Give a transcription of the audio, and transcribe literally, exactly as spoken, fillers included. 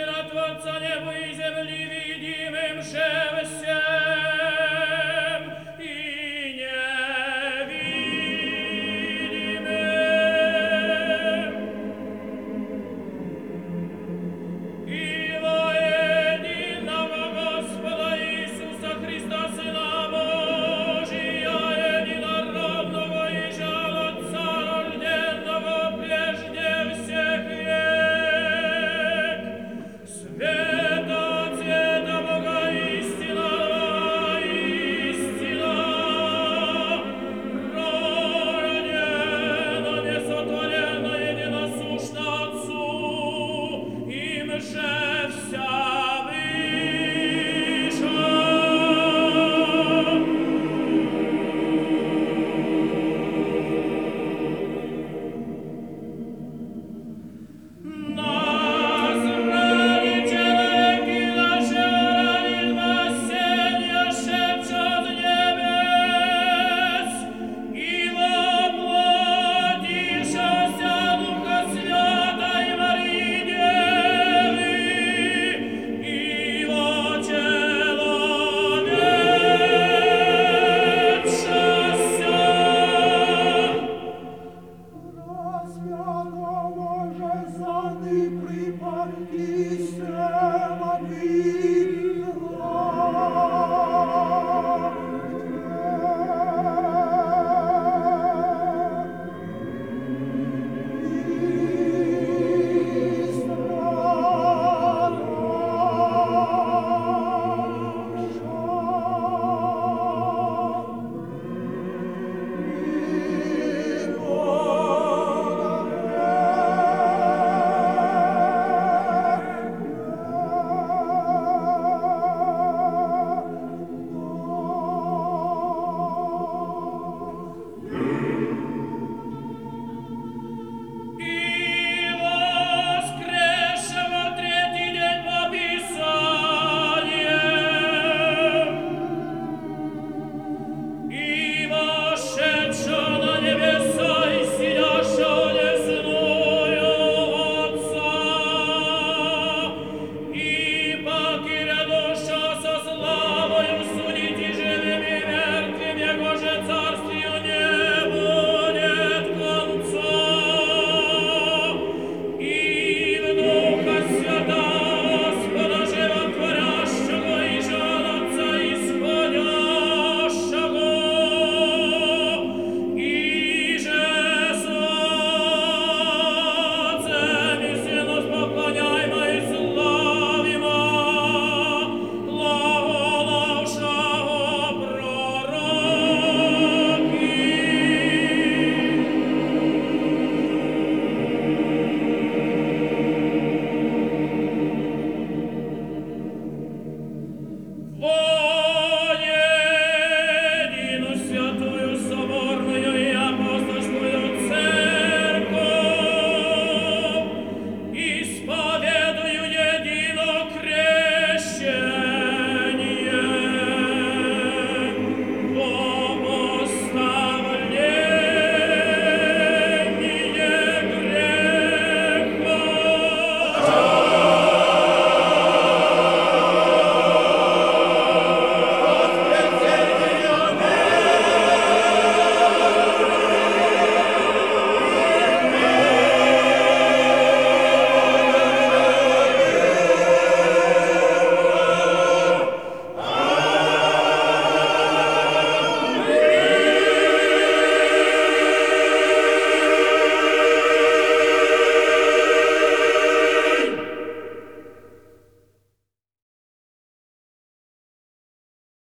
Сына Творца неба и земли, видимым шествием и невидимым. И во единого Господа Иисуса Христа, Сына Божия, единородного и же от Отца рожденного прежде всех век, света цвета Бога истинного, истина, рождена, несотворена, единосущна Отцу, им же вся выше. Назрели человеки наши, организма осенья шепчет с небес, и воплотившегося Духа Святой Марии Девы, и во человечеся. Распятого же сады припарки,